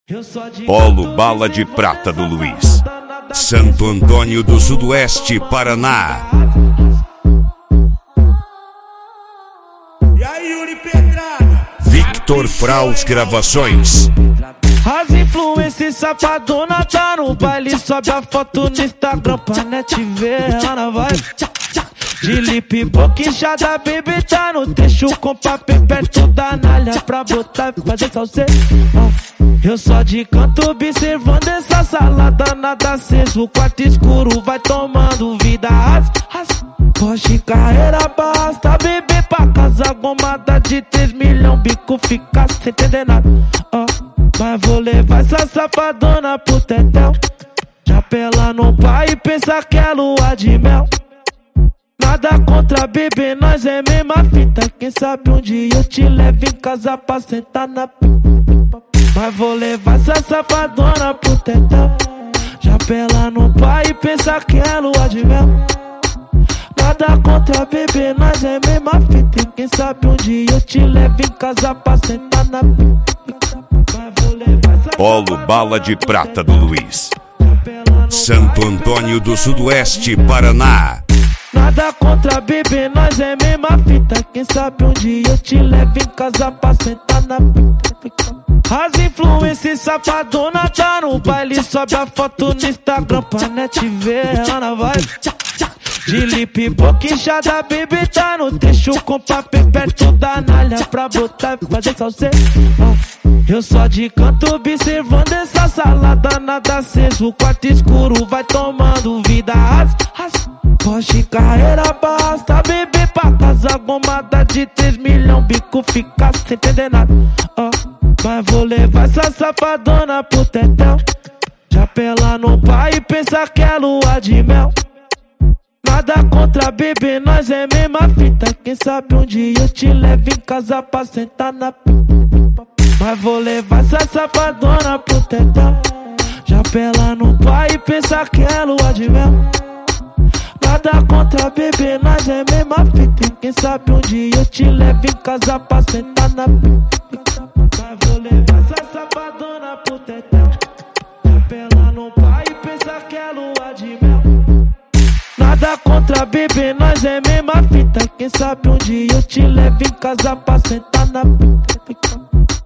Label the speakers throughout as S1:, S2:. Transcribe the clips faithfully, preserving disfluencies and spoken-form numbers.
S1: Polo Bala de Prata do Luiz, Santo Antônio do Sudoeste, Paraná.
S2: E aí, Yuri Pedrada?
S1: Victor Fraus Gravações.
S3: As influências safadona tá no baile, sobe a foto no Instagram pra net ver ela na vibe. De lip boquinchada, baby, tá no trecho com papel perto da nalha pra botar e fazer salseiro. Eu só de canto observando essa salada, nada aceso, o quarto escuro vai tomando vida. As, as, Porsche carreira basta, bebê pra casa, gomada de três milhões, bico fica sem entender nada. Oh, mas vou levar essa safadona pro tetel, chapela no pai e pensa que é lua de mel. Nada contra bebê, nós é mesma fita, quem sabe um dia eu te levo em casa pra sentar na pipa. Mas vou levar essa safadona pro tetel, chapela no pai e pensa que é lua de mel. Nada contra bebê, nós é mesma fita, quem sabe um dia eu te levo em casa pra sentar na pipa. Mas vou levar essa
S1: Polo Bala de Prata do Luiz, Santo Antônio do Sudoeste, Paraná.
S3: Nada contra bebê, nós é mesma fita, quem sabe um dia eu te levo em casa pra sentar na pica. As influências safadona tá no baile, sobe a foto no Instagram pra net ver ela na vibe. De lip boquinchada, baby, tá no trecho com papel perto da nalha pra botar e fazer salseiro. Eu só de canto observando essa salada, nada aceso, o quarto escuro vai tomando vida. As, as, Porsche carreira basta, bebê pra casa, gomada de três milhões, bico fica sem entender nada. Oh, mas vou levar essa safadona pro tetel, chapela no pai e pensa que é lua de mel. Nada contra bebê, nós é mesma fita, quem sabe um dia eu te levo em casa pra sentar na pipa. Mas vou levar essa safadona pro tetel, chapela no pai e pensa que é lua de mel. Nada contra bebê, nós é mesma fita, quem sabe um dia eu te levo em casa pra sentar na pipa. Mas vou levar essa safadona pro tetel, chapela no pai e pensa que é lua de mel. Nada contra bebê, nós é mesma fita, quem sabe um dia eu te levo em casa pra sentar na pipa.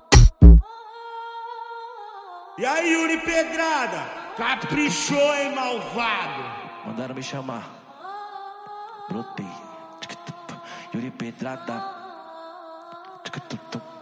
S2: E aí, Yuri Pedrada? Caprichou, hein, malvado?
S3: Mandaram me chamar, brotei. Yuri Pedrada.